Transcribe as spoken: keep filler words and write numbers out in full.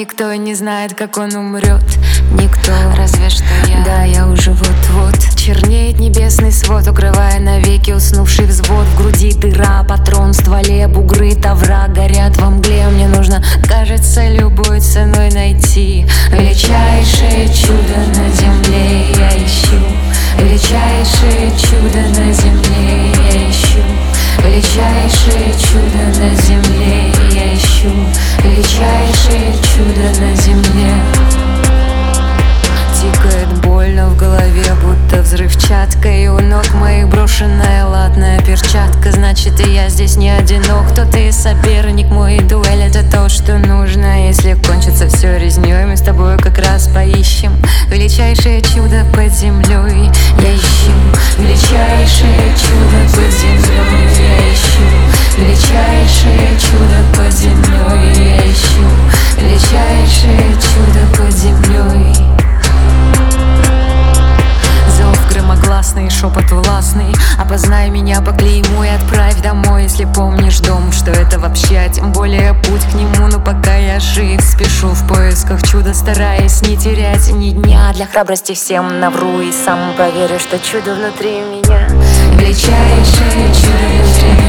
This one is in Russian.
никто не знает, как он умрет. Никто, разве что я. Да, я уже вот-вот. Чернеет небесный свод, укрывая навеки уснувший взвод. В груди дыра, патрон в стволе, бугры тавра горят во мгле. Мне нужно, кажется, любой ценой найти величайшее чудо на земле. Я ищу величайшее чудо на земле. Я ищу величайшее чудо на земле. Я ищу величайшее чудо на земле. Тикает больно в голове, будто взрывчатка. И у ног моих брошенная латная перчатка. Значит, и я здесь не одинок. Кто-то и соперник, мой дуэль — это то, что нужно. Если кончится все резнёй, мы с тобой как раз поищем величайшее чудо под землей. Я ищу величайшее чудо под землей. Я ищу величайшее чудо под землей. Я ищу величайшее чудо под землей. Зов громогласный, шепот властный. Опознай меня по клейму и отправь домой, если помнишь дом, что это вообще, а тем более путь к нему. Но пока я жив, спешу в поисках чуда, стараясь не терять ни дня. Для храбрости всем навру и сам проверю, что чудо внутри меня. Величайшее чудо внутри меня.